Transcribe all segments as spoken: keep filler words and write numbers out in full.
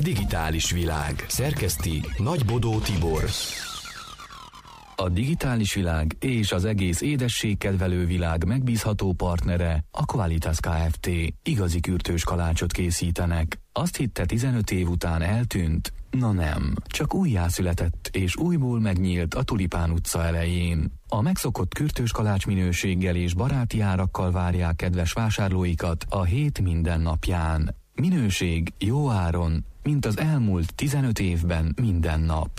Digitális világ. Szerkeszti Nagy Bodó Tibor. A digitális világ és az egész édességkedvelő világ megbízható partnere a Qualitas Kft. Igazi kürtős kalácsot készítenek. Azt hitte tizenöt év után eltűnt? Na nem, csak újjászületett és újból megnyílt a Tulipán utca elején. A megszokott kürtős kalács minőséggel és baráti árakkal várják kedves vásárlóikat a hét minden napján. Minőség jó áron, mint az elmúlt tizenöt évben minden nap.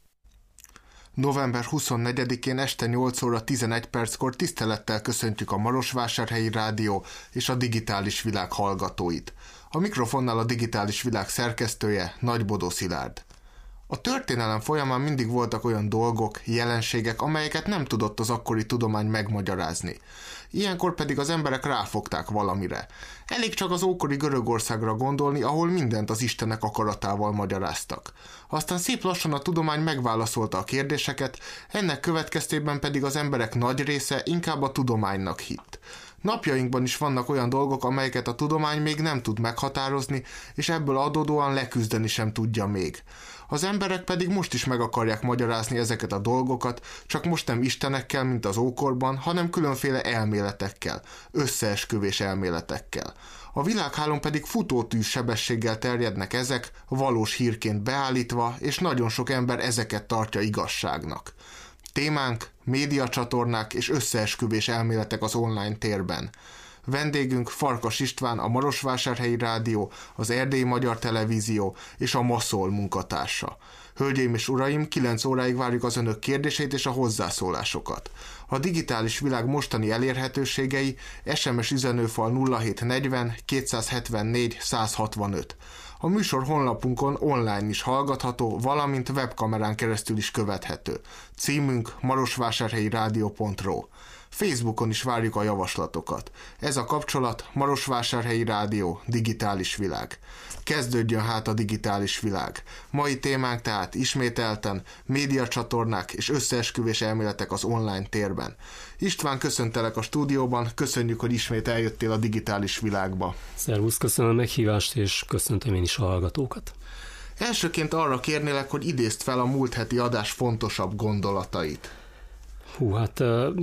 november huszonnegyedikén este nyolc óra tizenegy perckor tisztelettel köszöntjük a Marosvásárhelyi Rádió és a Digitális Világ hallgatóit. A mikrofonnál a Digitális Világ szerkesztője Nagy Bodó Szilárd. A történelem folyamán mindig voltak olyan dolgok, jelenségek, amelyeket nem tudott az akkori tudomány megmagyarázni. Ilyenkor pedig az emberek ráfogták valamire. Elég csak az ókori Görögországra gondolni, ahol mindent az Istenek akaratával magyaráztak. Aztán szép lassan a tudomány megválaszolta a kérdéseket, ennek következtében pedig az emberek nagy része inkább a tudománynak hitt. Napjainkban is vannak olyan dolgok, amelyeket a tudomány még nem tud meghatározni, és ebből adódóan leküzdeni sem tudja még. Az emberek pedig most is meg akarják magyarázni ezeket a dolgokat, csak most nem istenekkel, mint az ókorban, hanem különféle elméletekkel, összeesküvés elméletekkel. A világhálón pedig futótűz sebességgel terjednek ezek, valós hírként beállítva, és nagyon sok ember ezeket tartja igazságnak. Témánk, médiacsatornák és összeesküvés elméletek az online térben. Vendégünk Farkas István, a Marosvásárhelyi Rádió, az Erdélyi Magyar Televízió és a Maszol munkatársa. Hölgyeim és uraim, kilenc óráig várjuk az önök kérdéseit és a hozzászólásokat. A digitális világ mostani elérhetőségei es em es üzenőfal nulla hét negyven kétszázhetvennégy százhatvanöt. A műsor honlapunkon online is hallgatható, valamint webkamerán keresztül is követhető. Címünk marosvásárhelyi rádió pont ro. Facebookon is várjuk a javaslatokat. Ez a kapcsolat Marosvásárhelyi Rádió, Digitális Világ. Kezdődjön hát a digitális világ. Mai témánk tehát ismételten médiacsatornák és összeesküvés elméletek az online térben. István, köszöntelek a stúdióban, köszönjük, hogy ismét eljöttél a digitális világba. Szervusz, köszönöm a meghívást, és köszöntöm én is a hallgatókat. Elsőként arra kérnélek, hogy idézd fel a múlt heti adás fontosabb gondolatait. Hú, hát... Uh...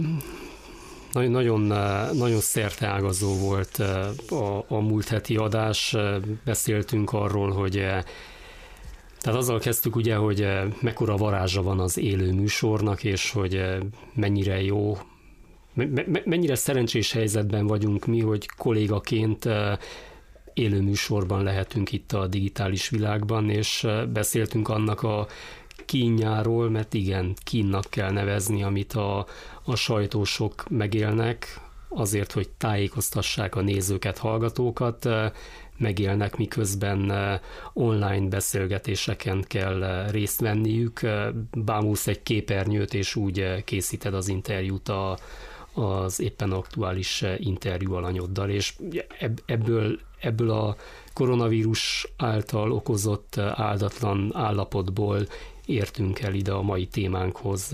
Nagyon, nagyon szerteágazó volt a, a múlt heti adás, beszéltünk arról, hogy tehát azzal kezdtük ugye, hogy mekkora varázsa van az élő műsornak, és hogy mennyire jó, mennyire szerencsés helyzetben vagyunk mi, hogy kollégaként élő műsorban lehetünk itt a digitális világban, és beszéltünk annak a kínjáról, mert igen, kínnak kell nevezni, amit a, a sajtósok megélnek, azért, hogy tájékoztassák a nézőket, hallgatókat, megélnek, miközben online beszélgetéseken kell részt venniük, bámulsz egy képernyőt, és úgy készíted az interjút a, az éppen aktuális interjú alanyoddal, és ebből, ebből a koronavírus által okozott áldatlan állapotból értünk el ide a mai témánkhoz.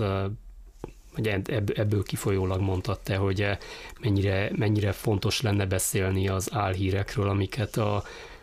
Ebből kifolyólag mondtad te, hogy mennyire, mennyire fontos lenne beszélni az álhírekről, amiket a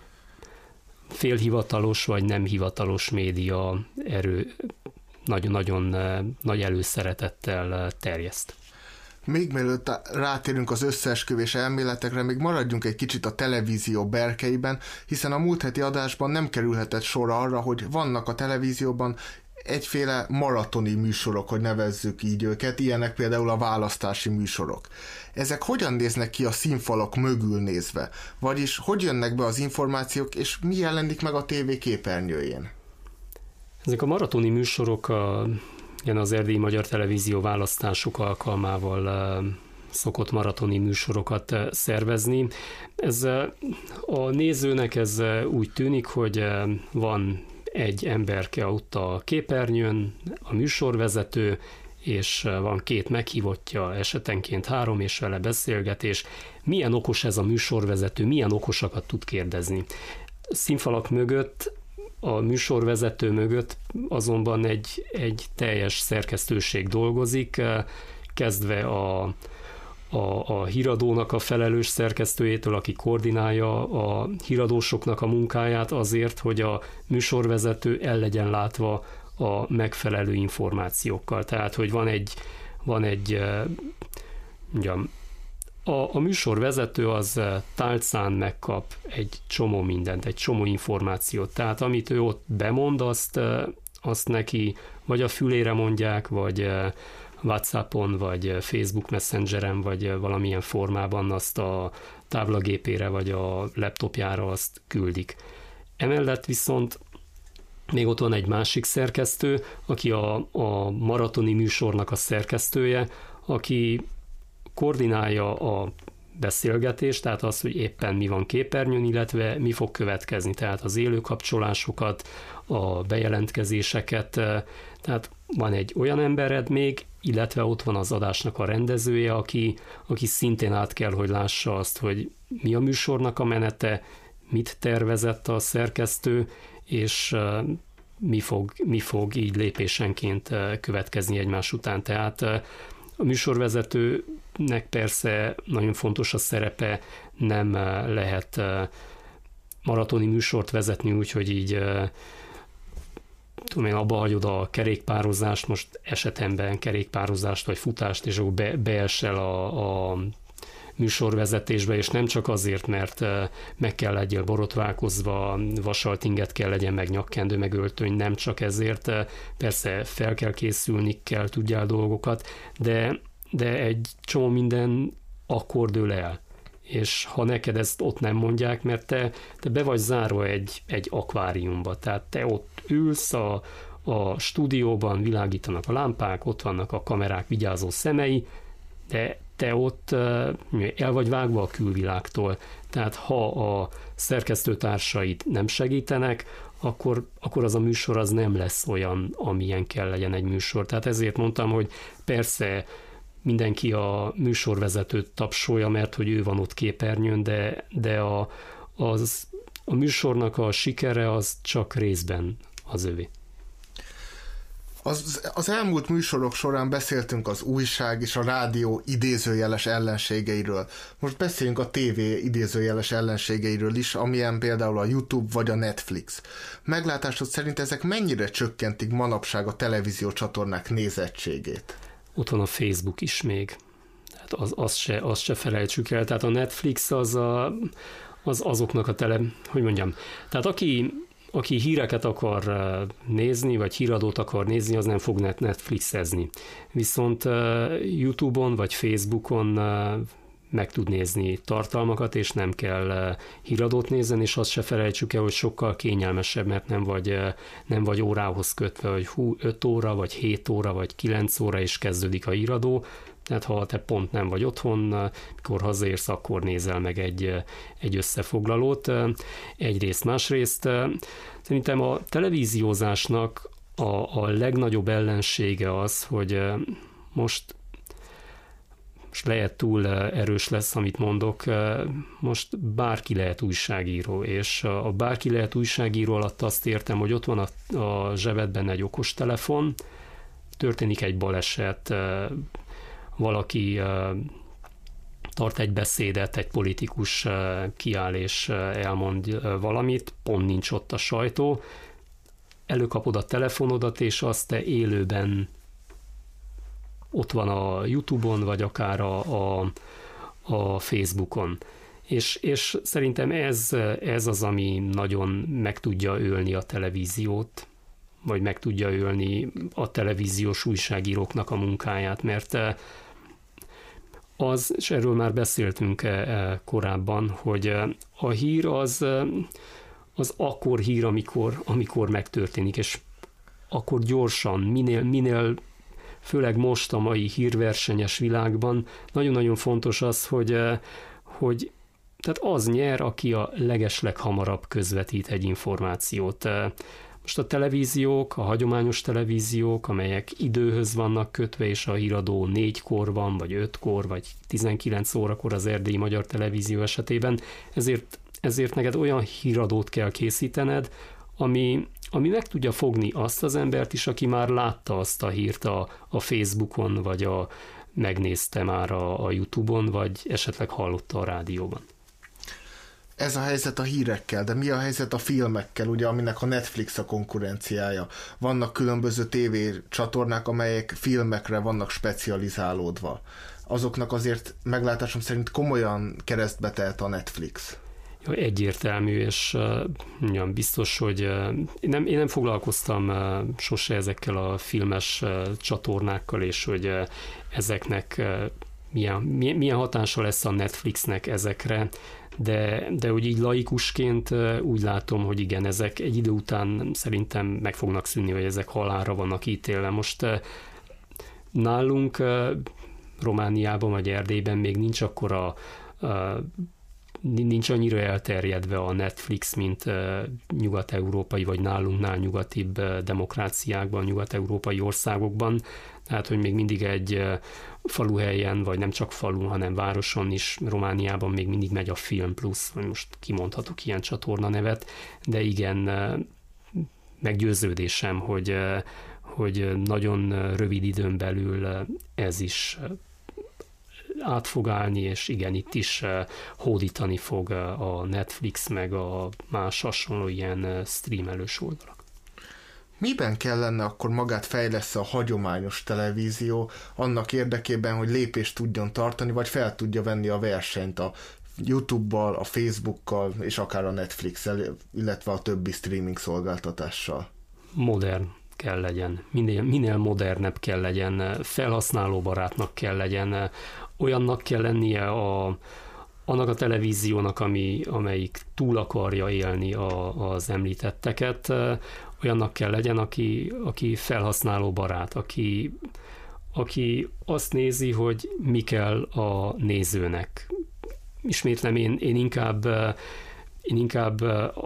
félhivatalos vagy nem hivatalos média erő nagyon-nagyon nagy előszeretettel terjeszt. Még mielőtt rátérünk az összeesküvés elméletekre, még maradjunk egy kicsit a televízió berkeiben, hiszen a múlt heti adásban nem kerülhetett sor arra, hogy vannak a televízióban egyféle maratoni műsorok, hogy nevezzük így őket, ilyenek például a választási műsorok. Ezek hogyan néznek ki a színfalak mögül nézve? Vagyis hogy jönnek be az információk, és mi jelenik meg a tévé képernyőjén? Ezek a maratoni műsorok a Igen, az Erdélyi Magyar Televízió választások alkalmával szokott maratoni műsorokat szervezni. Ez a nézőnek ez úgy tűnik, hogy van egy emberke ott a képernyőn, a műsorvezető, és van két meghívottja, esetenként három, és vele beszélgetés. Milyen okos ez a műsorvezető, milyen okosakat tud kérdezni. Színfalak mögött, a műsorvezető mögött azonban egy, egy teljes szerkesztőség dolgozik, kezdve a, a, a híradónak a felelős szerkesztőjétől, aki koordinálja a híradósoknak a munkáját azért, hogy a műsorvezető el legyen látva a megfelelő információkkal. Tehát, hogy van egy, van egy mondjam, a, a műsorvezető az tálcán megkap egy csomó mindent, egy csomó információt. Tehát, amit ő ott bemond, azt, azt neki vagy a fülére mondják, vagy WhatsAppon, vagy Facebook Messengeren, vagy valamilyen formában azt a táblagépére, vagy a laptopjára azt küldik. Emellett viszont még ott van egy másik szerkesztő, aki a, a maratoni műsornak a szerkesztője, aki koordinálja a beszélgetést, tehát az, hogy éppen mi van képernyőn, illetve mi fog következni, tehát az élő kapcsolásokat, a bejelentkezéseket, tehát van egy olyan embered még, illetve ott van az adásnak a rendezője, aki, aki szintén át kell, hogy lássa azt, hogy mi a műsornak a menete, mit tervezett a szerkesztő, és mi fog, mi fog így lépésenként következni egymás után. Tehát a műsorvezetőnek persze nagyon fontos a szerepe, nem lehet maratoni műsort vezetni úgy, hogy így tudom én, abba hagyod a kerékpározást, most esetemben kerékpározást vagy futást, és akkor be, beesel a, a műsorvezetésbe, és nem csak azért, mert meg kell legyél borotválkozva, vasaltinget kell legyen, meg nyakkendő, meg öltöny, nem csak ezért, persze fel kell készülni, kell tudjál dolgokat, de, de egy csomó minden akkor dől el. És ha neked ezt ott nem mondják, mert te, te be vagy zárva egy, egy akváriumba, tehát te ott ülsz a, a stúdióban, világítanak a lámpák, ott vannak a kamerák vigyázó szemei, de te ott el vagy vágva a külvilágtól. Tehát ha a szerkesztőtársaid nem segítenek, akkor, akkor az a műsor az nem lesz olyan, amilyen kell legyen egy műsor. Tehát ezért mondtam, hogy persze mindenki a műsorvezetőt tapsolja, mert hogy ő van ott képernyőn, de, de a, az, a műsornak a sikere az csak részben az övé. Az, az elmúlt műsorok során beszéltünk az újság és a rádió idézőjeles ellenségeiről. Most beszéljünk a tévé idézőjeles ellenségeiről is, amilyen például a YouTube vagy a Netflix. Meglátásod szerint ezek mennyire csökkentik manapság a televízió csatornák nézettségét? Ott van a Facebook is még. Tehát az, azt, se, azt se felejtsük el. Tehát a Netflix az, a, az azoknak a tele... Hogy mondjam? Tehát aki... Aki híreket akar nézni, vagy híradót akar nézni, az nem fog Netflixezni. Viszont YouTube-on vagy Facebookon meg tud nézni tartalmakat, és nem kell híradót nézni, és azt se felejtsük el, hogy sokkal kényelmesebb, mert nem vagy, nem vagy órához kötve, hogy hú, öt óra, vagy hét óra, vagy kilenc óra is kezdődik a híradó. Tehát ha te pont nem vagy otthon, mikor hazaérsz, akkor nézel meg egy, egy összefoglalót. Egyrészt, másrészt szerintem a televíziózásnak a, a legnagyobb ellensége az, hogy most, most lehet túl erős lesz, amit mondok, most bárki lehet újságíró, és a bárki lehet újságíró alatt azt értem, hogy ott van a, a zsebedben egy okostelefon, történik egy baleset, valaki tart egy beszédet, egy politikus kiáll és elmond valamit, pont nincs ott a sajtó, előkapod a telefonodat, és azt te élőben ott van a YouTube-on, vagy akár a, a, a Facebookon. És, és szerintem ez, ez az, ami nagyon meg tudja ölni a televíziót, vagy meg tudja ölni a televíziós újságíróknak a munkáját, mert az, és erről már beszéltünk korábban, hogy a hír az, az akkor hír, amikor, amikor megtörténik, és akkor gyorsan, minél, minél, főleg most a mai hírversenyes világban, nagyon-nagyon fontos az, hogy, hogy tehát az nyer, aki a legesleghamarabb közvetít egy információt. Most a televíziók, a hagyományos televíziók, amelyek időhöz vannak kötve, és a híradó négykor van, vagy ötkor, vagy tizenkilenc órakor az erdélyi magyar televízió esetében, ezért, ezért neked olyan híradót kell készítened, ami, ami meg tudja fogni azt az embert is, aki már látta azt a hírt a, a Facebookon, vagy a, megnézte már a, a YouTube-on, vagy esetleg hallotta a rádióban. Ez a helyzet a hírekkel, de mi a helyzet a filmekkel, ugye, aminek a Netflix a konkurenciája? Vannak különböző tévécsatornák, amelyek filmekre vannak specializálódva. Azoknak azért meglátásom szerint komolyan keresztbe telt a Netflix. Egyértelmű, és uh, biztos, hogy uh, én, nem, én nem foglalkoztam uh, sose ezekkel a filmes uh, csatornákkal, és hogy uh, ezeknek uh, milyen, milyen hatása lesz a Netflixnek ezekre, de, de úgy így laikusként uh, úgy látom, hogy igen, ezek egy idő után szerintem meg fognak szűnni, hogy ezek halálra vannak ítélve. Most uh, nálunk uh, Romániában vagy Erdélyben még nincs akkora uh, nincs annyira elterjedve a Netflix, mint nyugat-európai, vagy nálunknál nyugatibb demokráciákban, nyugat-európai országokban. Tehát, hogy még mindig egy faluhelyen, vagy nem csak falu, hanem városon is, Romániában még mindig megy a Film Plus, vagy most kimondhatok ilyen csatorna nevet, de igen, meggyőződésem, hogy, hogy nagyon rövid időn belül ez is át fog állni, és igen, itt is hódítani fog a Netflix, meg a más hasonló ilyen streamelős oldalak. Miben kellene akkor magát fejlessze a hagyományos televízió annak érdekében, hogy lépést tudjon tartani, vagy fel tudja venni a versenyt a YouTube-bal, a Facebookkal, és akár a Netflix-el, illetve a többi streaming szolgáltatással? Modern kell legyen, minél, minél modernebb kell legyen, felhasználóbarátnak kell legyen, olyannak kell lennie a, annak a televíziónak, ami, amelyik túl akarja élni a, az említetteket, olyannak kell legyen, aki, aki felhasználóbarát, aki, aki azt nézi, hogy mi kell a nézőnek. Ismétlem, én, én inkább, én inkább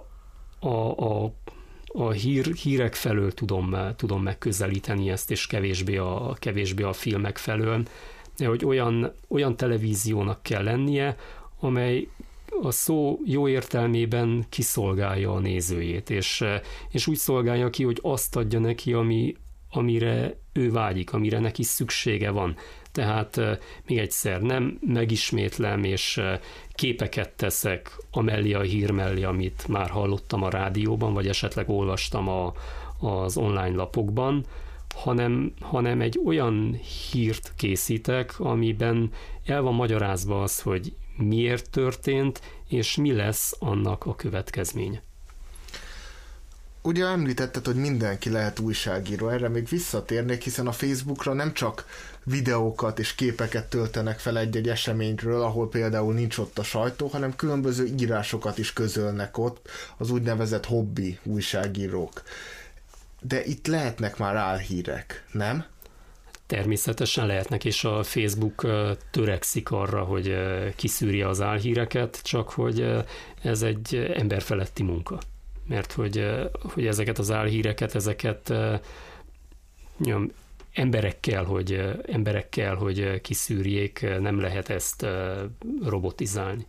a, a a hír, hírek felől tudom, tudom megközelíteni ezt, és kevésbé a, kevésbé a filmek felől, de hogy olyan, olyan televíziónak kell lennie, amely a szó jó értelmében kiszolgálja a nézőjét, és, és úgy szolgálja ki, hogy azt adja neki, ami, amire ő vágyik, amire neki szüksége van. Tehát még egyszer nem megismétlem, és képeket teszek amellé a hír mellé, amit már hallottam a rádióban, vagy esetleg olvastam a, az online lapokban, hanem, hanem egy olyan hírt készítek, amiben el van magyarázva az, hogy miért történt, és mi lesz annak a következménye. Ugye említetted, hogy mindenki lehet újságíró, erre még visszatérnék, hiszen a Facebookra nem csak videókat és képeket töltenek fel egy-egy eseményről, ahol például nincs ott a sajtó, hanem különböző írásokat is közölnek ott az úgynevezett hobbi újságírók. De itt lehetnek már álhírek, nem? Természetesen lehetnek, és a Facebook törekszik arra, hogy kiszűrje az álhíreket, csak hogy ez egy emberfeletti munka. Mert hogy, hogy ezeket az álhíreket, ezeket nyom, emberekkel, hogy, emberekkel, hogy kiszűrjék, nem lehet ezt robotizálni.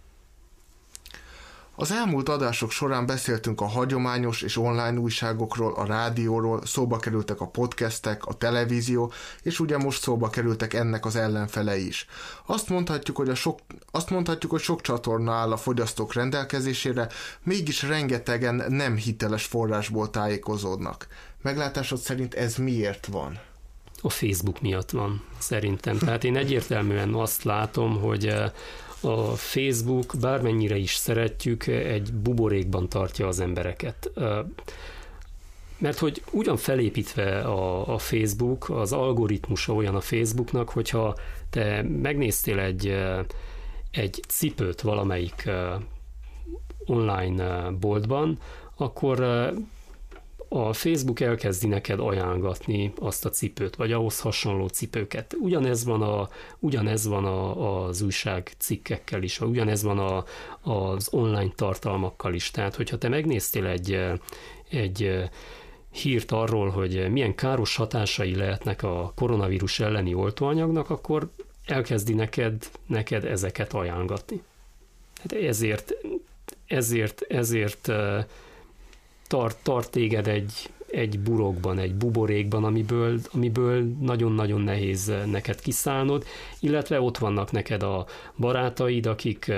Az elmúlt adások során beszéltünk a hagyományos és online újságokról, a rádióról, szóba kerültek a podcastek, a televízió, és ugye most szóba kerültek ennek az ellenfele is. Azt mondhatjuk, hogy, a sok, azt mondhatjuk, hogy sok csatorna áll a fogyasztók rendelkezésére, mégis rengetegen nem hiteles forrásból tájékozódnak. Meglátásod szerint ez miért van? A Facebook miatt van, szerintem. Tehát én egyértelműen azt látom, hogy a Facebook, bármennyire is szeretjük, egy buborékban tartja az embereket. Mert hogy ugyan felépítve a, a Facebook, az algoritmusa olyan a Facebooknak, hogyha te megnéztél egy, egy cipőt valamelyik online boltban, akkor a Facebook elkezdi neked ajánlgatni azt a cipőt, vagy ahhoz hasonló cipőket. Ugyanez van, a, ugyanez van a, az újságcikkekkel is, ugyanez van a, az online tartalmakkal is. Tehát, hogyha te megnéztél egy, egy hírt arról, hogy milyen káros hatásai lehetnek a koronavírus elleni oltóanyagnak, akkor elkezdi neked, neked ezeket ajánlgatni. Hát ezért, ezért, ezért tart, tart téged egy, egy burokban, egy buborékban, amiből, amiből nagyon-nagyon nehéz neked kiszállnod, illetve ott vannak neked a barátaid, akik,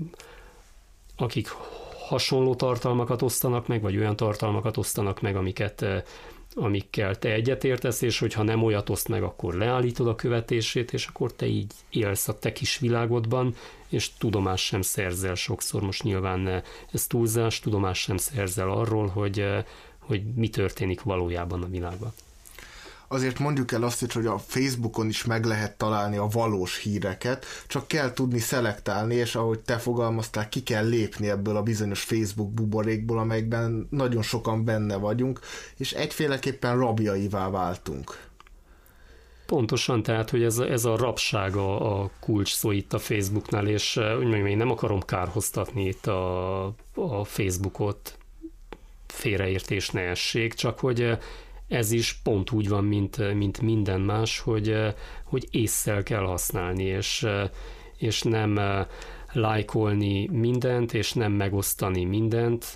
akik hasonló tartalmakat osztanak meg, vagy olyan tartalmakat osztanak meg, amiket, amikkel te egyetértesz, és hogyha nem olyat oszt meg, akkor leállítod a követését, és akkor te így élsz a te kis világodban, és tudomást sem szerzel sokszor, most nyilván ez túlzás, tudomást sem szerzel arról, hogy, hogy mi történik valójában a világban. Azért mondjuk el azt is, hogy a Facebookon is meg lehet találni a valós híreket, csak kell tudni szelektálni, és ahogy te fogalmaztál, ki kell lépni ebből a bizonyos Facebook buborékból, amelyikben nagyon sokan benne vagyunk, és egyféleképpen rabjaivá váltunk. Pontosan, tehát, hogy ez, ez a rabság a, a kulcs szó itt a Facebooknál, és úgy mondjam, én nem akarom kárhoztatni itt a, a Facebookot, félreértés ne essék, csak hogy ez is pont úgy van, mint, mint minden más, hogy, hogy ésszel kell használni, és, és nem lájkolni mindent, és nem megosztani mindent.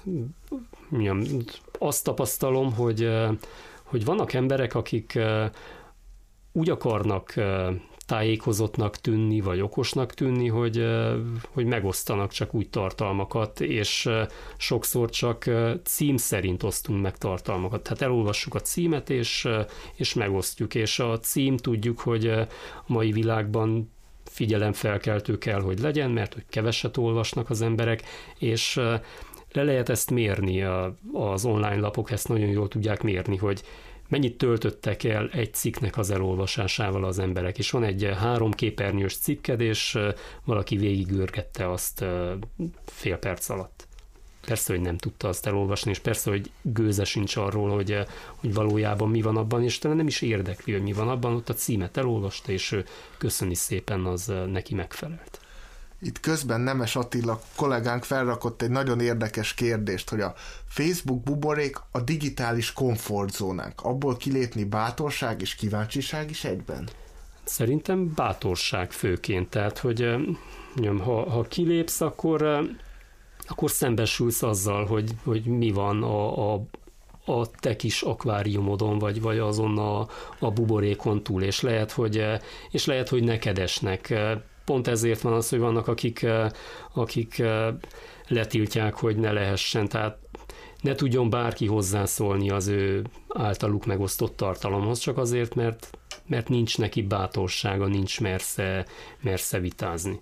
Azt tapasztalom, hogy, hogy vannak emberek, akik úgy akarnak tájékozottnak tűnni, vagy okosnak tűnni, hogy, hogy megosztanak csak úgy tartalmakat, és sokszor csak cím szerint osztunk meg tartalmakat. Tehát elolvassuk a címet, és, és megosztjuk, és a cím tudjuk, hogy a mai világban figyelemfelkeltő kell, hogy legyen, mert hogy keveset olvasnak az emberek, és le lehet ezt mérni, az online lapok ezt nagyon jól tudják mérni, hogy mennyit töltöttek el egy cikknek az elolvasásával az emberek, és van egy három képernyős cikked, és valaki végigőrgette azt fél perc alatt. Persze, hogy nem tudta azt elolvasni, és persze, hogy gőze sincs arról, hogy, hogy valójában mi van abban, és talán nem is érdekli, hogy mi van abban, ott a címet elolvasta, és ő köszöni szépen, az neki megfelelt. Itt közben Nemes Attila kollégánk felrakott egy nagyon érdekes kérdést, hogy a Facebook buborék a digitális komfortzónánk. Abból kilépni bátorság és kíváncsiság is egyben? Szerintem bátorság főként. Tehát, hogy mondjam, ha, ha kilépsz, akkor, akkor szembesülsz azzal, hogy, hogy mi van a, a a te kis akváriumodon, vagy, vagy azon a, a buborékon túl, és lehet, hogy, és lehet, hogy neked esnek. Pont ezért van az, hogy vannak, akik, akik letiltják, hogy ne lehessen, tehát ne tudjon bárki hozzászólni az ő általuk megosztott tartalomhoz, csak azért, mert, mert nincs neki bátorsága, nincs mersze, mersze vitázni.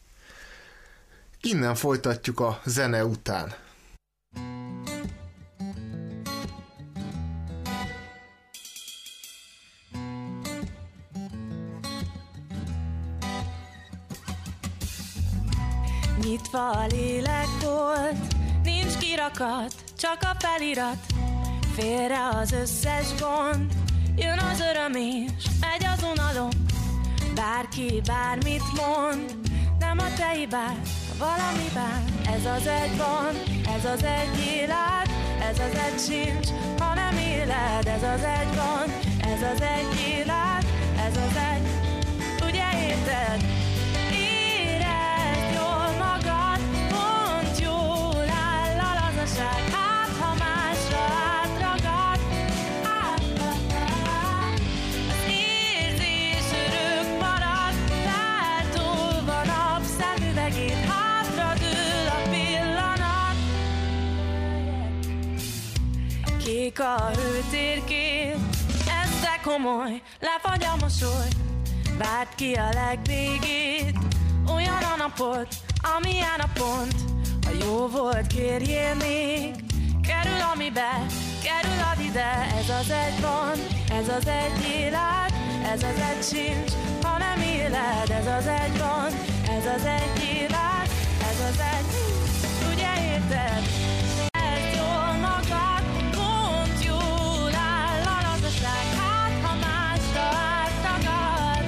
Innen folytatjuk a zene után. Nyitva a lélekbolt, nincs kirakat, csak a felirat. Félre az összes gond, jön az öröm és megy az unalom. Bárki bármit mond, nem a te hibád, ha valami bár. Ez az egy van, ez az egy élet, ez az egy sincs, ha nem éled. Ez az egy van, ez az egy élet, ez az egy, ugye érted? Hát, ha másra átragad, az érzés örök marad, feltolva napszemüvegét, hátradől a pillanat. Kék a hőtérkép, ez de komoly, lefagy a mosoly. Várd ki a legvégét, olyan a napot, amilyen a pont. Ha jó volt, kérjél még, kerül amibe, kerülad ide. Ez az egy van, ez az egy élet, ez az egy sincs, ha nem éled. Ez az egy van, ez az egy élet, ez az egy, ugye érted? Ez jól magad, pont jól áll a lazaság, hát ha másra áttagad.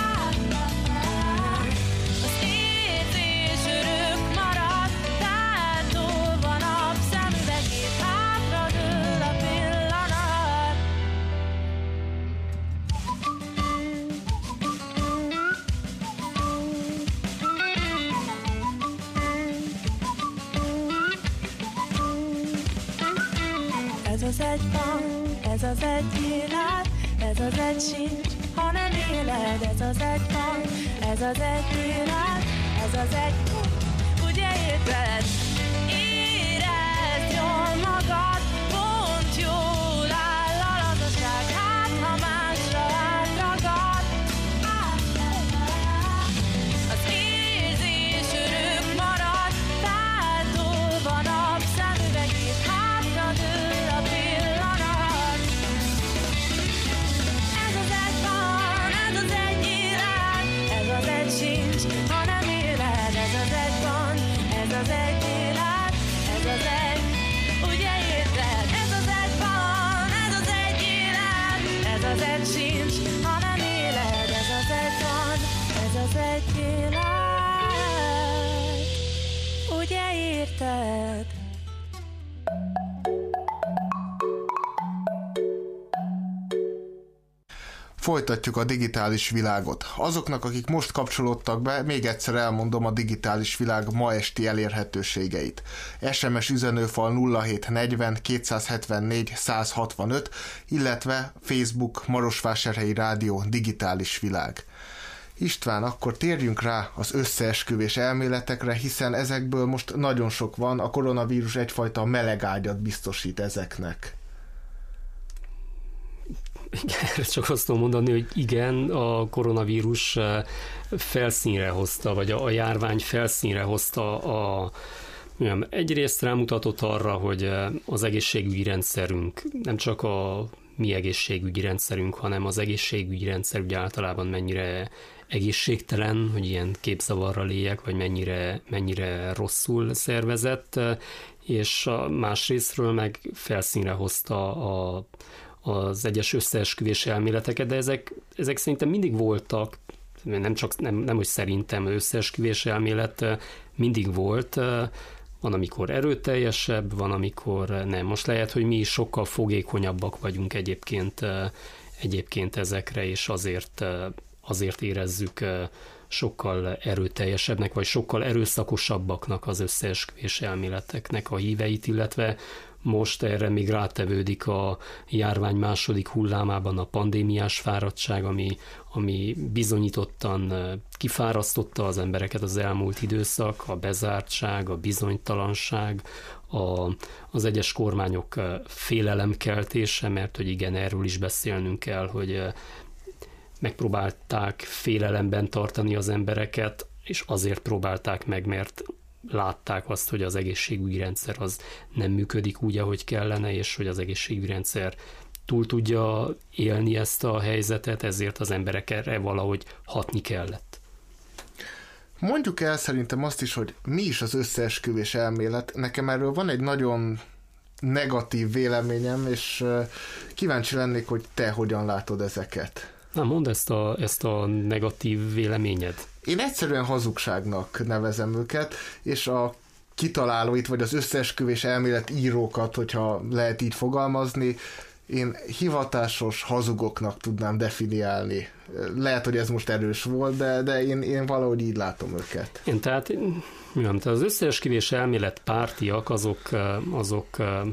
Az érzés örök marad, feltolva napszemüvegét, hátradől a pillanat. Ez az egy van, ez az egy élet, ez az egy sincs, ha nem éled, ez az egy van, ez az egy élet, ez az egy pont, ugye érted? Érezd jól magad, pont jól áll a lazaság, hát ha másra átragad. Az érzés örök marad, tátolva napszemüvegét, hátra dől a pillanat. Ez az egy van, ez az egy élet, ez az egy sincs, ha nem éled, ez az egy van, ez az egy élet, ez az egy, ugye érted? Ez az egy van, ez az egy élet, ez az egy sincs, ha nem éled, ez az egy van, ez az egy élet, ugye érted? Folytatjuk a digitális világot. Azoknak, akik most kapcsolódtak be, még egyszer elmondom a digitális világ ma esti elérhetőségeit. es em es üzenőfal nulla hét negyven kétszázhetvennégy százhatvanöt, illetve Facebook Marosvásárhelyi Rádió digitális világ. István, akkor térjünk rá az összeesküvés elméletekre, hiszen ezekből most nagyon sok van, a koronavírus egyfajta melegágyat biztosít ezeknek. Erre csak azt tudom mondani, hogy igen, a koronavírus felszínre hozta, vagy a járvány felszínre hozta a mondjam, egyrészt rámutatott arra, hogy az egészségügyi rendszerünk, nem csak a mi egészségügyi rendszerünk, hanem az egészségügyi rendszer úgy általában mennyire egészségtelen, hogy ilyen képzavarral éljek, vagy mennyire, mennyire rosszul szervezett, és a másrésztről meg felszínre hozta a az egyes összeesküvés elméleteket, de ezek, ezek szerintem mindig voltak, nem csak, nem, nem hogy szerintem összeesküvés elmélet mindig volt, van, amikor erőteljesebb, van, amikor nem. Most lehet, hogy mi is sokkal fogékonyabbak vagyunk egyébként, egyébként ezekre, és azért, azért érezzük sokkal erőteljesebbnek, vagy sokkal erőszakosabbaknak az összeesküvés elméleteknek a híveit, illetve most erre még rátevődik a járvány második hullámában a pandémiás fáradtság, ami, ami bizonyítottan kifárasztotta az embereket az elmúlt időszak, a bezártság, a bizonytalanság, a, az egyes kormányok félelemkeltése, mert hogy igen, erről is beszélnünk kell, hogy megpróbálták félelemben tartani az embereket, és azért próbálták meg, mert látták azt, hogy az egészségügyi rendszer az nem működik úgy, ahogy kellene, és hogy az egészségügyi rendszer túl tudja élni ezt a helyzetet, ezért az emberek erre valahogy hatni kellett. Mondjuk el szerintem azt is, hogy mi is az összeesküvés elmélet. Nekem erről van egy nagyon negatív véleményem, és kíváncsi lennék, hogy te hogyan látod ezeket. Na, mondd ezt a, ezt a negatív véleményed. Én egyszerűen hazugságnak nevezem őket, és a kitalálóit, vagy az összeesküvés elmélet írókat, hogyha lehet így fogalmazni, én hivatásos hazugoknak tudnám definiálni. Lehet, hogy ez most erős volt, de, de én, én valahogy így látom őket. Én tehát, nem, tehát az összeesküvés elmélet pártiak, azok, azok,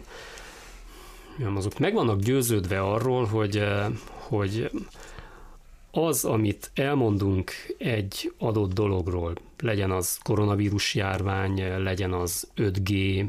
azok meg vannak győződve arról, hogy, hogy az, amit elmondunk egy adott dologról, legyen az koronavírus járvány, legyen az öt G,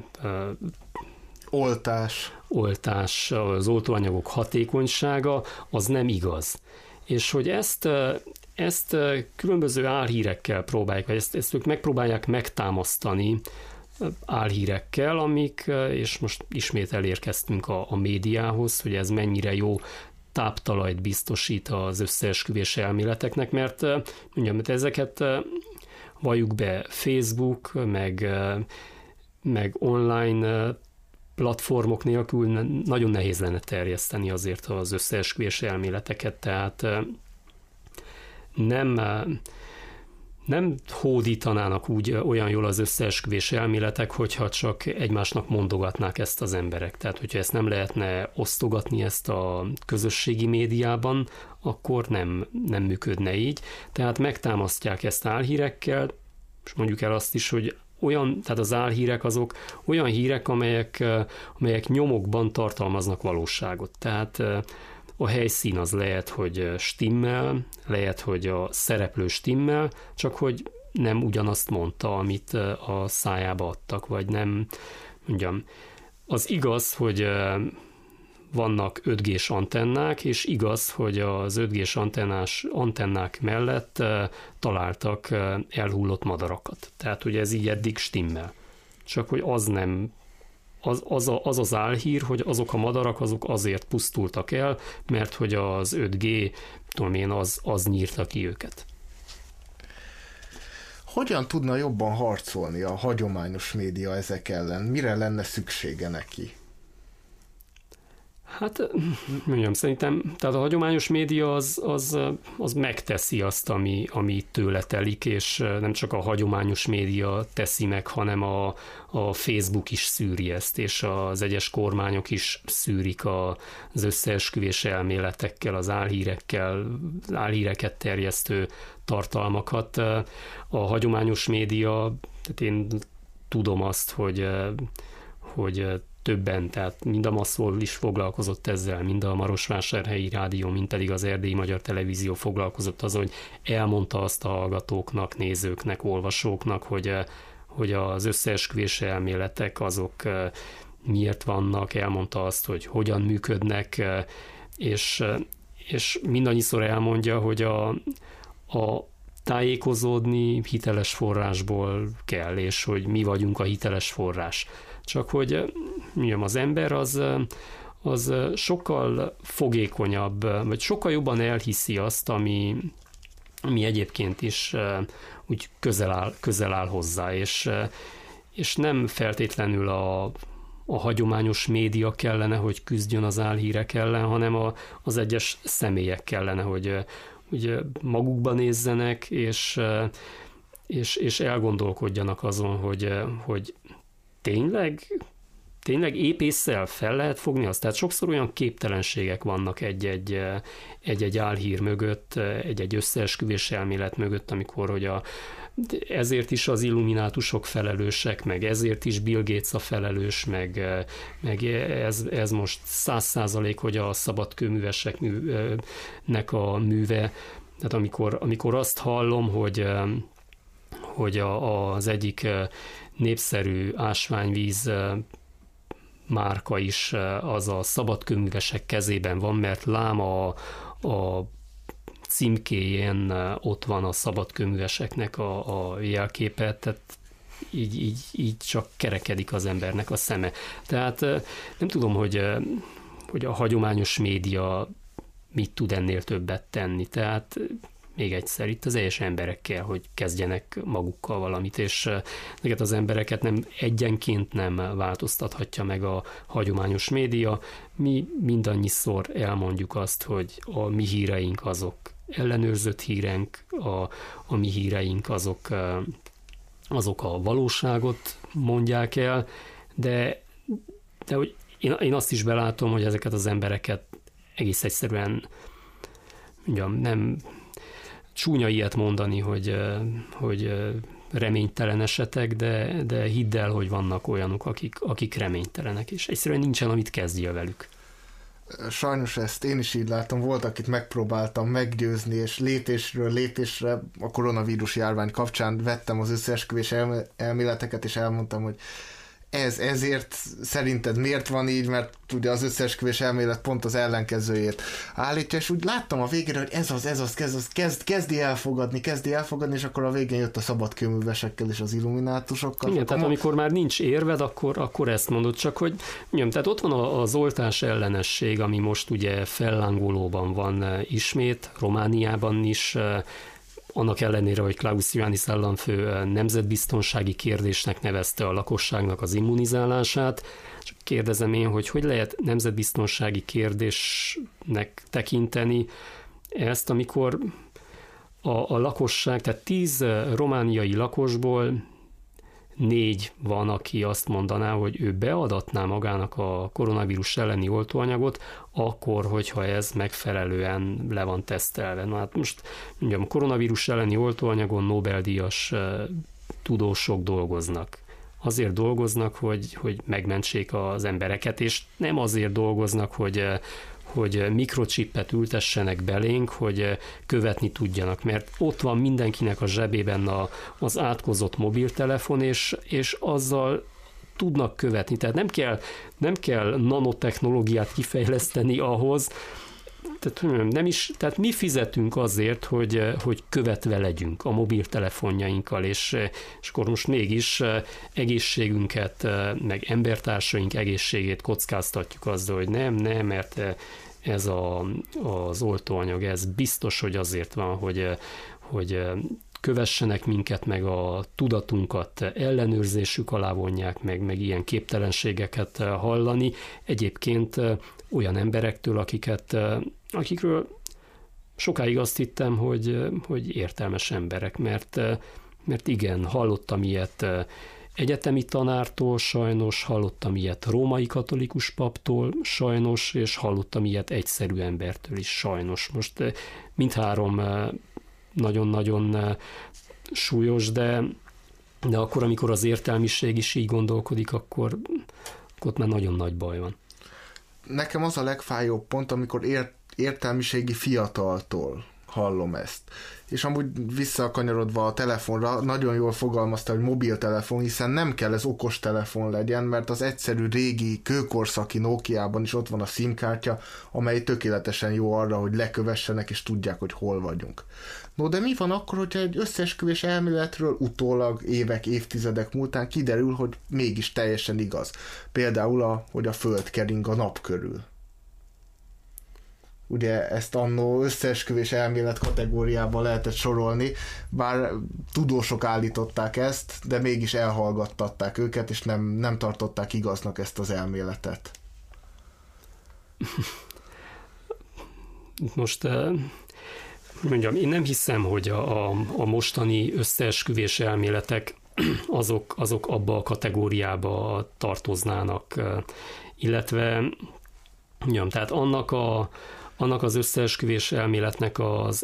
oltás, oltás, az oltóanyagok hatékonysága, az nem igaz. És hogy ezt, ezt különböző álhírekkel próbálják, vagy ezt, ezt ők megpróbálják megtámasztani álhírekkel, amik, és most ismét elérkeztünk a, a médiához, hogy ez mennyire jó táptalajt biztosít az összeesküvés elméleteknek, mert mondjam, mert ezeket valljuk be Facebook, meg, meg online platformok nélkül nagyon nehéz lenne terjeszteni azért az összeesküvés elméleteket, tehát nem, nem hódítanának úgy olyan jól az összeesküvés elméletek, hogyha csak egymásnak mondogatnák ezt az emberek. Tehát, hogyha ezt nem lehetne osztogatni ezt a közösségi médiában, akkor nem, nem működne így. Tehát megtámasztják ezt álhírekkel, és mondjuk el azt is, hogy olyan, tehát az álhírek azok olyan hírek, amelyek, amelyek nyomokban tartalmaznak valóságot. Tehát a helyszín az lehet, hogy stimmel, lehet, hogy a szereplő stimmel, csak hogy nem ugyanazt mondta, amit a szájába adtak, vagy nem, mondjam. Az igaz, hogy vannak öt gés antennák, és igaz, hogy az öt gés antennás, antennák mellett találtak elhullott madarakat. Tehát, hogy ez így eddig stimmel. Csak, hogy az nem, az az, a, az, az álhír, hogy azok a madarak azok azért pusztultak el, mert hogy az öt gé, tudom én, az, az nyírta ki őket. Hogyan tudna jobban harcolni a hagyományos média ezek ellen? Mire lenne szüksége neki? Hát, mondjam, szerintem, tehát a hagyományos média az, az, az megteszi azt, ami, ami tőle telik, és nem csak a hagyományos média teszi meg, hanem a, a Facebook is szűri ezt, és az egyes kormányok is szűrik a, az összeesküvés elméletekkel, az álhírekkel, az álhíreket terjesztő tartalmakat. A hagyományos média, tehát én tudom azt, hogy, hogy többen, tehát mind a Maszol is foglalkozott ezzel, mind a Marosvásárhelyi Rádió, mind pedig az Erdélyi Magyar Televízió foglalkozott az, hogy elmondta azt a hallgatóknak, nézőknek, olvasóknak, hogy, hogy az összeesküvés elméletek azok miért vannak, elmondta azt, hogy hogyan működnek, és, és mindannyiszor elmondja, hogy a, a tájékozódni hiteles forrásból kell, és hogy mi vagyunk a hiteles forrás. Csak hogy mondjam, az ember az, az sokkal fogékonyabb, vagy sokkal jobban elhiszi azt, ami, ami egyébként is úgy közel áll, közel áll hozzá, és, és nem feltétlenül a, a hagyományos média kellene, hogy küzdjön az álhírek ellen, hanem a, az egyes személyek kellene, hogy, hogy magukba nézzenek, és, és, és elgondolkodjanak azon, hogy, hogy tényleg, tényleg épésszel fel lehet fogni azt? Tehát sokszor olyan képtelenségek vannak egy-egy, egy-egy álhír mögött, egy-egy összeesküvés elmélet mögött, amikor hogy a, ezért is az illuminátusok felelősek, meg ezért is Bill Gates a felelős, meg, meg ez, ez most száz százalék, hogy a szabadkőműveseknek a műve. Tehát amikor, amikor azt hallom, hogy, hogy a, az egyik népszerű ásványvíz márka is az a szabadkőművesek kezében van, mert lám a, a címkéjén ott van a szabadkőműveseknek a, a jelképe, tehát így, így, így csak kerekedik az embernek a szeme. Tehát nem tudom, hogy, hogy a hagyományos média mit tud ennél többet tenni, tehát még egyszer, itt az egyes emberek kell, hogy kezdjenek magukkal valamit, és ezeket az embereket nem egyenként nem változtathatja meg a hagyományos média. Mi mindannyiszor elmondjuk azt, hogy a mi híreink azok ellenőrzött hírenk, a, a mi híreink azok, azok a valóságot mondják el, de, de hogy én, én azt is belátom, hogy ezeket az embereket egész egyszerűen mondjam, nem csúnya ilyet mondani, hogy, hogy reménytelen esetek, de, de hidd el, hogy vannak olyanok, akik, akik reménytelenek, és egyszerűen nincsen, amit kezdjél velük. Sajnos ezt én is így látom, volt, akit megpróbáltam meggyőzni, és lépésről lépésre a koronavírus járvány kapcsán vettem az összeesküvés elméleteket, és elmondtam, hogy ez ezért szerinted miért van így, mert ugye az összeesküvés elmélet pont az ellenkezőjét állítja, és úgy láttam a végére, hogy ez az, ez az, kezd, az kezd, kezdi elfogadni, kezdi elfogadni, és akkor a végén jött a szabadkőművesekkel és az illuminátusokkal. Igen, tehát amikor már nincs érved, akkor, akkor ezt mondod, csak hogy mondjam, tehát ott van az oltás ellenesség, ami most ugye fellángolóban van ismét, Romániában is, annak ellenére, hogy Klaus Iohannis államfő nemzetbiztonsági kérdésnek nevezte a lakosságnak az immunizálását. Csak kérdezem én, hogy hogy lehet nemzetbiztonsági kérdésnek tekinteni ezt, amikor a, a lakosság, tehát tíz romániai lakosból négy van, aki azt mondaná, hogy ő beadatná magának a koronavírus elleni oltóanyagot, akkor, hogyha ez megfelelően le van tesztelve. Na hát most mondjam, a koronavírus elleni oltóanyagon Nobel-díjas tudósok dolgoznak? Azért dolgoznak, hogy, hogy megmentsék az embereket, és nem azért dolgoznak, hogy, hogy mikrochippet ültessenek belénk, hogy követni tudjanak, mert ott van mindenkinek a zsebében a, az átkozott mobiltelefon, és, és azzal tudnak követni. Tehát nem kell, nem kell nanotechnológiát kifejleszteni ahhoz, tehát, nem is, tehát mi fizetünk azért, hogy, hogy követve legyünk a mobiltelefonjainkkal, és, és akkor most mégis egészségünket, meg embertársaink egészségét kockáztatjuk azzal, hogy nem, nem, mert ez a, az oltóanyag, ez biztos, hogy azért van, hogy, hogy kövessenek minket, meg a tudatunkat ellenőrzésük alá vonják, meg, meg ilyen képtelenségeket hallani. Egyébként olyan emberektől, akiket, akikről sokáig azt hittem, hogy, hogy értelmes emberek, mert, mert igen, hallottam ilyet egyetemi tanártól sajnos, hallottam ilyet római katolikus paptól sajnos, és hallottam ilyet egyszerű embertől is sajnos. Most mindhárom nagyon-nagyon súlyos, de, de akkor, amikor az értelmiség is így gondolkodik, akkor, akkor ott már nagyon nagy baj van. Nekem az a legfájóbb pont, amikor ért, értelmiségi fiataltól hallom ezt. És amúgy visszakanyarodva a telefonra, nagyon jól fogalmazta, hogy mobiltelefon, hiszen nem kell ez okos telefon legyen, mert az egyszerű régi kőkorszaki Nokiában is ott van a SIM-kártya, amely tökéletesen jó arra, hogy lekövessenek és tudják, hogy hol vagyunk. No, de mi van akkor, hogyha egy összeesküvés elméletről utólag évek, évtizedek múltán kiderül, hogy mégis teljesen igaz. Például, a, hogy a Föld kering a nap körül. Ugye ezt annó összeesküvés elmélet kategóriában lehetett sorolni, bár tudósok állították ezt, de mégis elhallgattatták őket, és nem, nem tartották igaznak ezt az elméletet. Most mondjam, én nem hiszem, hogy a, a mostani összeesküvés elméletek azok, azok abba a kategóriába tartoznának, illetve mondjam, tehát annak a annak az összeesküvés elméletnek az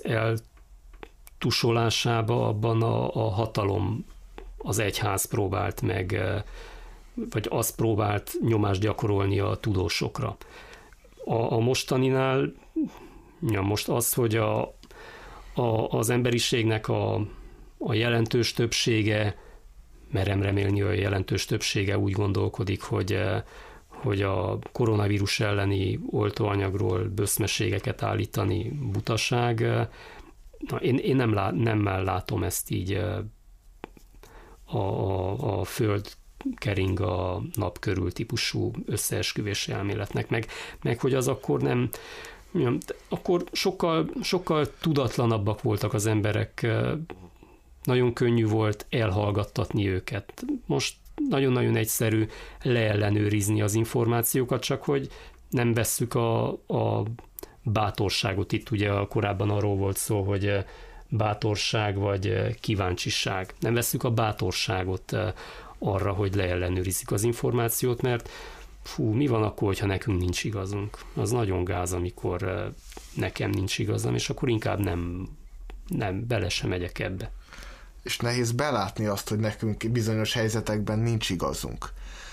eltusolásába abban a, a hatalom, az egyház próbált meg, vagy azt próbált nyomást gyakorolni a tudósokra. A, a mostaninál, ja, most az, hogy a, a, az emberiségnek a, a jelentős többsége, merem remélni, a jelentős többsége úgy gondolkodik, hogy hogy a koronavírus elleni oltóanyagról böszmeségeket állítani butaság. Na, én, én nem, lá, nem látom ezt így, a, a, a föld kering a nap körül típusú összeesküvés elméletnek, meg, meg hogy az akkor nem, akkor sokkal, sokkal tudatlanabbak voltak az emberek, nagyon könnyű volt elhallgattatni őket. Most nagyon-nagyon egyszerű leellenőrizni az információkat, csak hogy nem vesszük a, a bátorságot. Itt ugye korábban arról volt szó, hogy bátorság vagy kíváncsiság. Nem vesszük a bátorságot arra, hogy leellenőrizzük az információt, mert fú, mi van akkor, hogyha nekünk nincs igazunk? Az nagyon gáz, amikor nekem nincs igazam, és akkor inkább nem, nem bele sem megyek ebbe. És nehéz belátni azt, hogy nekünk bizonyos helyzetekben nincs igazunk.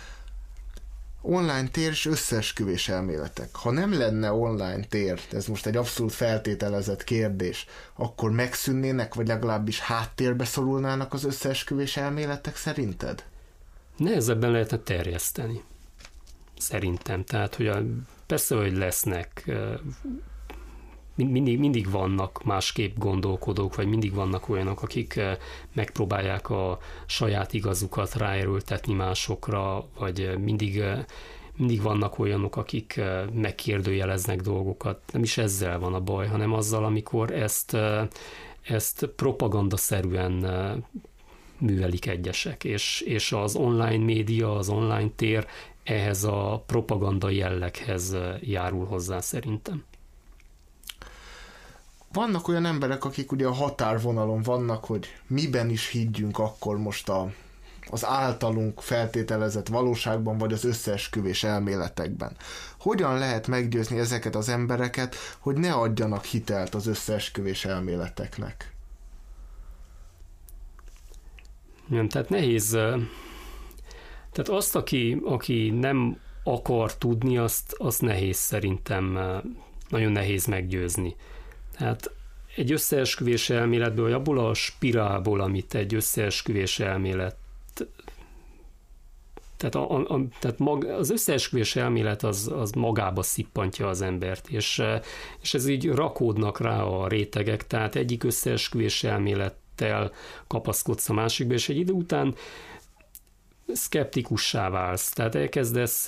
Online tér és összeesküvés elméletek. Ha nem lenne online tér, ez most egy abszolút feltételezett kérdés, akkor megszűnnének, vagy legalábbis háttérbe szorulnának az összeesküvés elméletek szerinted? Nehezebben lehetne terjeszteni. Szerintem. Tehát, hogy a, persze, hogy lesznek, mindig, mindig vannak másképp gondolkodók, vagy mindig vannak olyanok, akik megpróbálják a saját igazukat ráerőltetni másokra, vagy mindig, mindig vannak olyanok, akik megkérdőjeleznek dolgokat. Nem is ezzel van a baj, hanem azzal, amikor ezt, ezt propagandaszerűen művelik egyesek, és, és az online média, az online tér ehhez a propaganda jelleghez járul hozzá szerintem. Vannak olyan emberek, akik ugye a határvonalon vannak, hogy miben is higgyünk akkor most a, az általunk feltételezett valóságban, vagy az összeesküvés elméletekben. Hogyan lehet meggyőzni ezeket az embereket, hogy ne adjanak hitelt az összeesküvés elméleteknek? Nem, tehát nehéz, tehát azt, aki, aki nem akar tudni, azt, azt nehéz szerintem, nagyon nehéz meggyőzni. Tehát egy összeesküvés elméletből, vagy abból a spirálból, amit egy összeesküvés elmélet, tehát, a, a, a, tehát mag, az összeesküvés elmélet az, az magába szippantja az embert, és, és ez így rakódnak rá a rétegek, tehát egyik összeesküvés elmélettel kapaszkodsz a másikba, és egy idő után szkeptikussá válsz, tehát elkezdesz,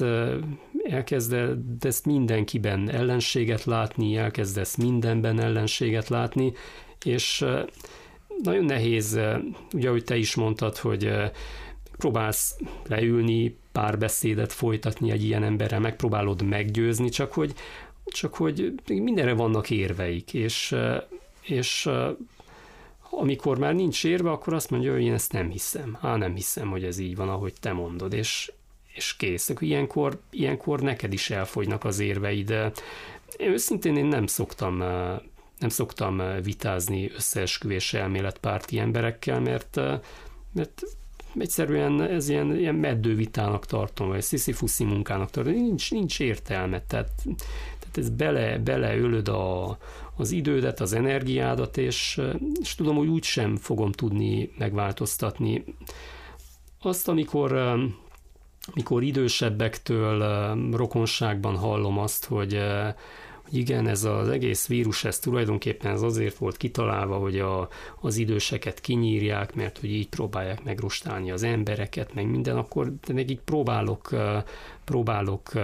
elkezdesz mindenkiben ellenséget látni, elkezdesz mindenben ellenséget látni, és nagyon nehéz, ugye, ahogy te is mondtad, hogy próbálsz leülni, párbeszédet folytatni egy ilyen emberrel, megpróbálod meggyőzni, csak hogy, csak hogy mindenre vannak érveik, és, és amikor már nincs érve, akkor azt mondja, hogy én ezt nem hiszem. Á, nem hiszem, hogy ez így van, ahogy te mondod, és, és kész. Ilyenkor, ilyenkor neked is elfogynak az érveid. Én őszintén én nem szoktam, nem szoktam vitázni összeesküvés elméletpárti emberekkel, mert, mert egyszerűen ez ilyen, ilyen meddővitának tartom, vagy sziszifuszi munkának tartom. Nincs, nincs értelme. Tehát, tehát ez bele, beleölöd a, az idődet, az energiádat, és, és tudom, hogy úgy sem fogom tudni megváltoztatni. Azt, amikor, amikor idősebbektől rokonságban hallom azt, hogy, hogy igen, ez az egész vírus, ez tulajdonképpen ez azért volt kitalálva, hogy a, az időseket kinyírják, mert hogy így próbálják megrostálni az embereket, meg minden, akkor nekik próbálok, próbálok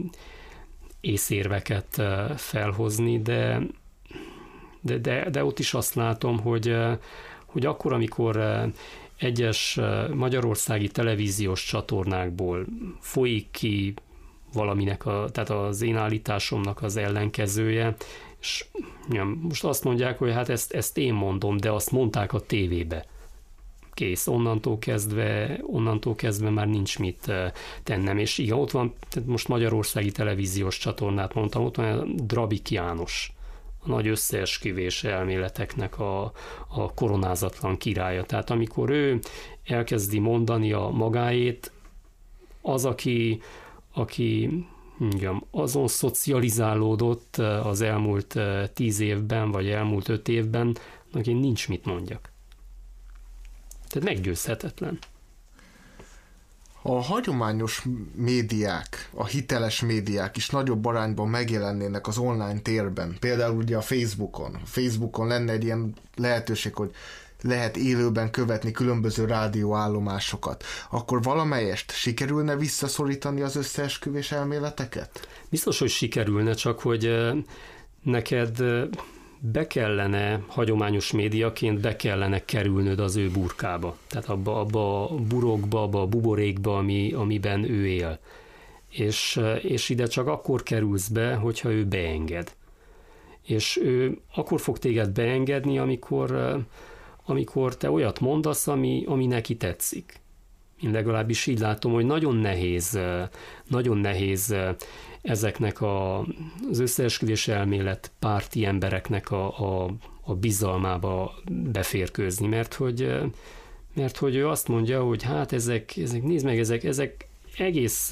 észérveket felhozni, de, de, de, de ott is azt látom, hogy, hogy akkor, amikor egyes magyarországi televíziós csatornákból folyik ki valaminek, a, tehát az én állításomnak az ellenkezője, és ja, most azt mondják, hogy hát ezt, ezt én mondom, de azt mondták a tévébe. Kész, onnantól kezdve, onnantól kezdve már nincs mit tennem. És igen, ott van, most magyarországi televíziós csatornát mondtam, ott van a Drabik János, a nagy összeesküvés elméleteknek a, a koronázatlan királya. Tehát amikor ő elkezdi mondani a magáét, az, aki, aki mondjam, azon szocializálódott az elmúlt tíz évben, vagy elmúlt öt évben, aki nincs mit mondjak. Tehát meggyőzhetetlen. A hagyományos médiák, a hiteles médiák is nagyobb arányban megjelennének az online térben. Például ugye a Facebookon. A Facebookon lenne egy ilyen lehetőség, hogy lehet élőben követni különböző rádióállomásokat. Akkor valamelyest sikerülne visszaszorítani az összeesküvés elméleteket? Biztos, hogy sikerülne, csak hogy neked be kellene, hagyományos médiaként be kellene kerülnöd az ő burkába. Tehát abba, abba a burokba, abba a buborékba, ami, amiben ő él. És, és ide csak akkor kerülsz be, hogyha ő beenged. És ő akkor fog téged beengedni, amikor, amikor te olyat mondasz, ami, ami neki tetszik. Én legalábbis így látom, hogy nagyon nehéz, nagyon nehéz ezeknek a, az összeesküvés elmélet párti embereknek a, a, a bizalmába beférkőzni, mert hogy, mert hogy ő azt mondja, hogy hát ezek, ezek nézd meg, ezek, ezek egész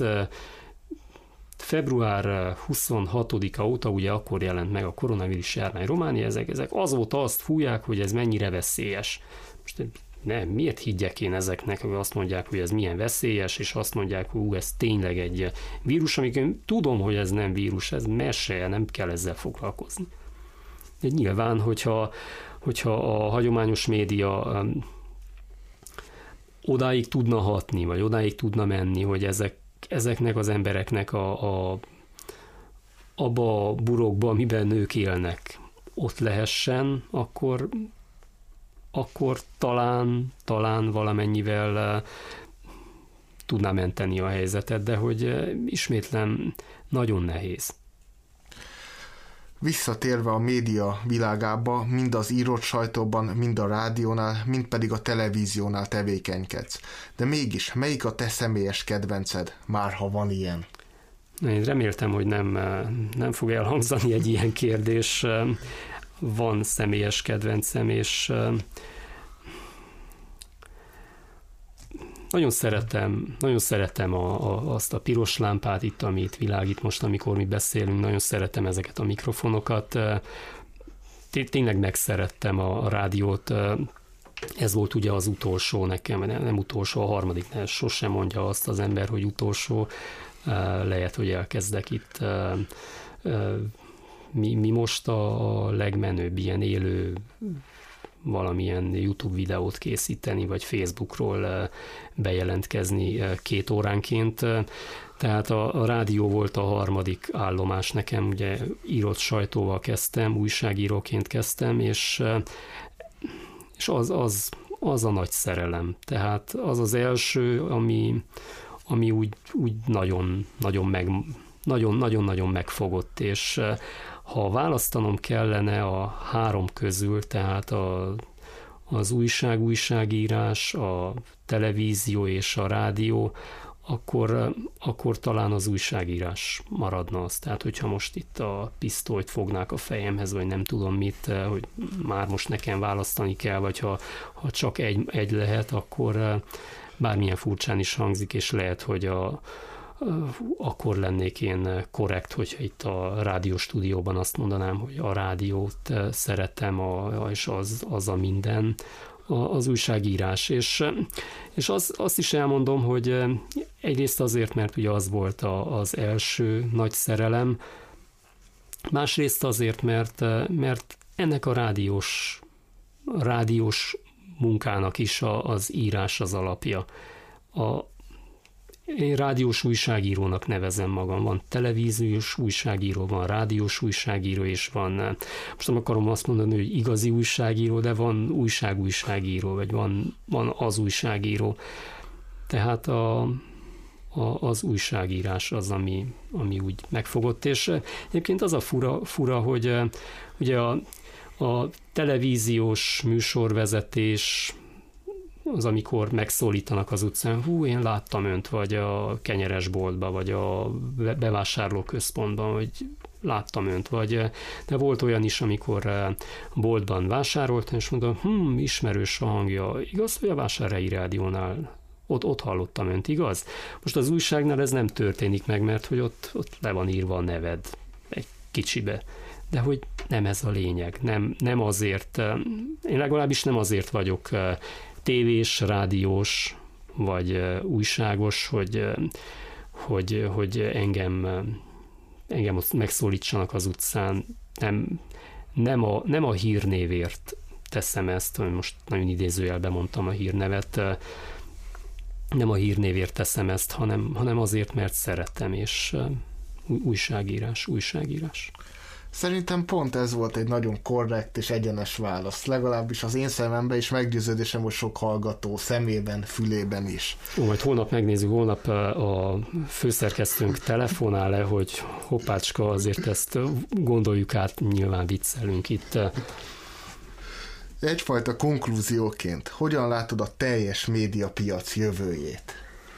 február huszonhatodika óta, ugye akkor jelent meg a koronavírus járvány Románia, ezek, ezek azóta azt fújják, hogy ez mennyire veszélyes. Most nem, miért higgyek én ezeknek, hogy azt mondják, hogy ez milyen veszélyes, és azt mondják, hogy ú, ez tényleg egy vírus, amikor én tudom, hogy ez nem vírus, ez mese, nem kell ezzel foglalkozni. De nyilván, hogyha, hogyha a hagyományos média um, odáig tudna hatni, vagy odáig tudna menni, hogy ezek, ezeknek az embereknek a, a, abba a burokba, amiben ők élnek, ott lehessen, akkor akkor talán, talán valamennyivel uh, tudná menteni a helyzetet, de hogy uh, ismétlem, nagyon nehéz. Visszatérve a média világába, mind az írott sajtóban, mind a rádiónál, mind pedig a televíziónál tevékenykedsz. De mégis, melyik a te személyes kedvenced, már ha van ilyen? Én reméltem, hogy nem, nem fog elhangzani egy ilyen kérdés. Van személyes kedvencem, és nagyon szeretem, nagyon szeretem a, a, azt a piros lámpát itt, amit világít most, amikor mi beszélünk, nagyon szeretem ezeket a mikrofonokat. Tényleg megszerettem a, a rádiót. Ez volt ugye az utolsó nekem, nem, nem utolsó, a harmadik, ne, sosem mondja azt az ember, hogy utolsó. Lehet, hogy elkezdek itt. Mi, mi most a legmenőbb ilyen élő valamilyen YouTube videót készíteni, vagy Facebookról bejelentkezni két óránként. Tehát a, a rádió volt a harmadik állomás nekem, ugye írott sajtóval kezdtem, újságíróként kezdtem, és, és az, az, az a nagy szerelem. Tehát az az első, ami, ami úgy, úgy nagyon, nagyon meg, nagyon-nagyon megfogott, és ha választanom kellene a három közül, tehát a, az újság, újságírás, a televízió és a rádió, akkor, akkor talán az újságírás maradna az. Tehát, hogyha most itt a pisztolyt fognák a fejemhez, vagy nem tudom mit, hogy már most nekem választani kell, vagy ha, ha csak egy, egy lehet, akkor bármilyen furcsán is hangzik, és lehet, hogy a akkor lennék én korrekt, hogyha itt a rádióstúdióban azt mondanám, hogy a rádiót szeretem, a, és az, az a minden, az újságírás. És, és az, azt is elmondom, hogy egyrészt azért, mert ugye az volt a, az első nagy szerelem, másrészt azért, mert, mert ennek a rádiós, rádiós munkának is a, az írás az alapja. A Én rádiós újságírónak nevezem magam. Van televíziós újságíró, van rádiós újságíró, és van, most nem akarom azt mondani, hogy igazi újságíró, de van újságújságíró, vagy van, van az újságíró. Tehát a, a, az újságírás az, ami, ami úgy megfogott. És egyébként az a fura, fura hogy ugye a, a televíziós műsorvezetés az, amikor megszólítanak az utcán, hú, én láttam önt, vagy a kenyeresboltban, vagy a bevásárlóközpontban, vagy láttam önt, vagy, de volt olyan is, amikor boltban vásároltam, és mondom, hm, ismerős a hangja, igaz, hogy a Vásárhelyi Rádiónál ott, ott hallottam önt, igaz? Most az újságnál ez nem történik meg, mert hogy ott, ott le van írva a neved egy kicsibe. De hogy nem ez a lényeg, nem, nem azért, én legalábbis nem azért vagyok tévés, rádiós, vagy újságos, hogy, hogy, hogy engem, engem megszólítsanak az utcán. Nem, nem, a, nem a hírnévért teszem ezt, most nagyon idézőjelben mondtam a hírnevet, nem a hírnévért teszem ezt, hanem, hanem azért, mert szeretem, és újságírás, újságírás. Szerintem pont ez volt egy nagyon korrekt és egyenes válasz. Legalábbis az én szememben is meggyőződésem, hogy sok hallgató szemében, fülében is. Ó, majd holnap megnézzük, holnap a főszerkesztőnk telefonál le, hogy hoppácska, azért ezt gondoljuk át, nyilván viccelünk itt. Egyfajta konklúzióként, hogyan látod a teljes médiapiac jövőjét?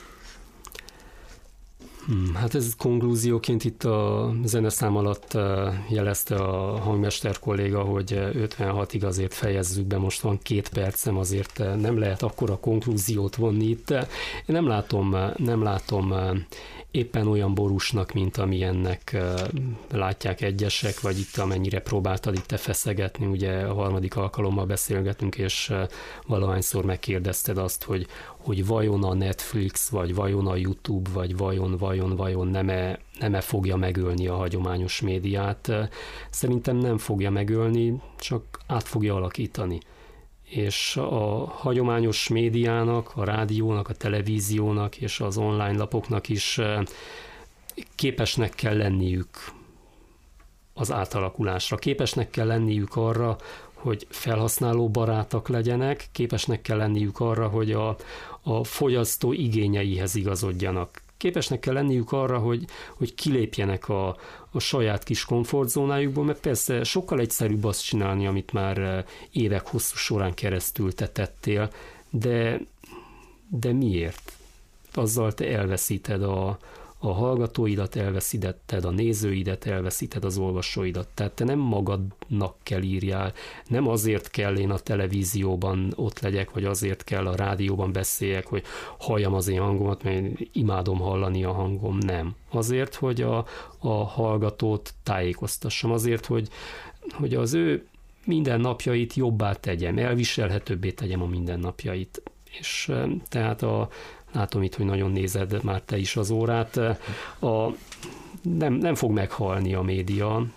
Hmm, hát ez konklúzióként itt a zeneszám alatt jelezte a hangmester kolléga, hogy ötvenhatig azért fejezzük be, most van két percem, azért nem lehet akkora konklúziót vonni itt. Én nem látom, nem látom éppen olyan borúsnak, mint amilyennek látják egyesek, vagy itt amennyire próbáltad itt te feszegetni, ugye a harmadik alkalommal beszélgetünk, és valahányszor megkérdezted azt, hogy, hogy vajon a Netflix, vagy vajon a YouTube, vagy vajon, vajon, vajon nem-e, nem-e fogja megölni a hagyományos médiát. Szerintem nem fogja megölni, csak át fogja alakítani. És a hagyományos médiának, a rádiónak, a televíziónak és az online lapoknak is képesnek kell lenniük az átalakulásra. Képesnek kell lenniük arra, hogy felhasználó barátak legyenek, képesnek kell lenniük arra, hogy a, a fogyasztó igényeihez igazodjanak. Képesnek kell lenniük arra, hogy, hogy kilépjenek a, a saját kis komfortzónájukból, mert persze sokkal egyszerűbb azt csinálni, amit már évek hosszú során keresztül te tettél, de, de miért? Azzal te elveszíted a, a hallgatóidat elveszítetted, a nézőidet elveszíted, az olvasóidat. Tehát te nem magadnak kell írjál, nem azért kell én a televízióban ott legyek, vagy azért kell a rádióban beszéljek, hogy halljam az én hangomat, mert én imádom hallani a hangom. Nem. Azért, hogy a, a hallgatót tájékoztassam, azért, hogy, hogy az ő mindennapjait jobbá tegyem, elviselhetőbbé tegyem a mindennapjait. És tehát a, látom itt, hogy nagyon nézed már te is az órát, a, nem, nem fog meghalni a média,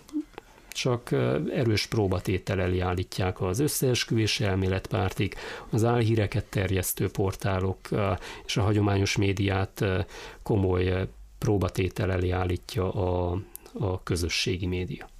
csak erős próbatétel elé állítják az összeesküvés elméletpártik, az álhíreket terjesztő portálok és a hagyományos médiát komoly próbatétel elé állítja a, a közösségi média.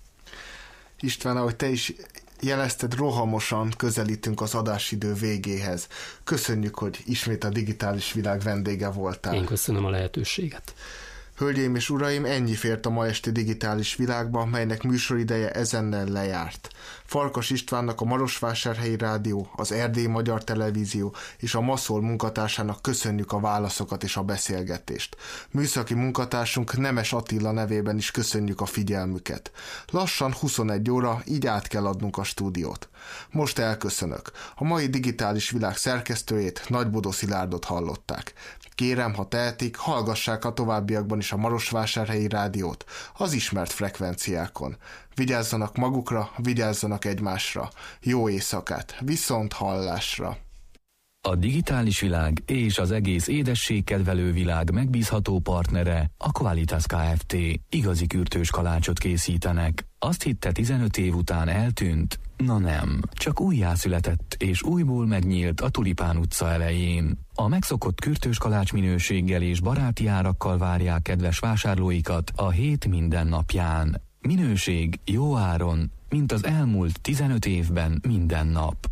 István, ahogy te is jelezted, rohamosan közelítünk az adásidő végéhez. Köszönjük, hogy ismét a digitális világ vendége voltál. Én köszönöm a lehetőséget. Hölgyeim és uraim, ennyi fért a ma esti digitális világba, melynek műsorideje ezennel lejárt. Farkas Istvánnak, a Marosvásárhelyi Rádió, az Erdélyi Magyar Televízió és a Maszol munkatársának köszönjük a válaszokat és a beszélgetést. Műszaki munkatársunk Nemes Attila nevében is köszönjük a figyelmüket. Lassan huszonegy óra, így át kell adnunk a stúdiót. Most elköszönök. A mai digitális világ szerkesztőjét, Nagybodó Szilárdot hallották. Kérem, ha tehetik, hallgassák a továbbiakban is a Marosvásárhelyi Rádiót az ismert frekvenciákon. Vigyázzanak magukra, vigyázzanak egymásra. Jó éjszakát, viszont hallásra! A digitális világ és az egész édességkedvelő világ megbízható partnere a Qualitas Kft. Igazi kürtős kalácsot készítenek. Azt hitte tizenöt év után eltűnt? Na nem, csak újjászületett és újból megnyílt a Tulipán utca elején. A megszokott kürtős kalács minőséggel és baráti árakkal várják kedves vásárlóikat a hét minden napján. Minőség jó áron, mint az elmúlt tizenöt évben minden nap.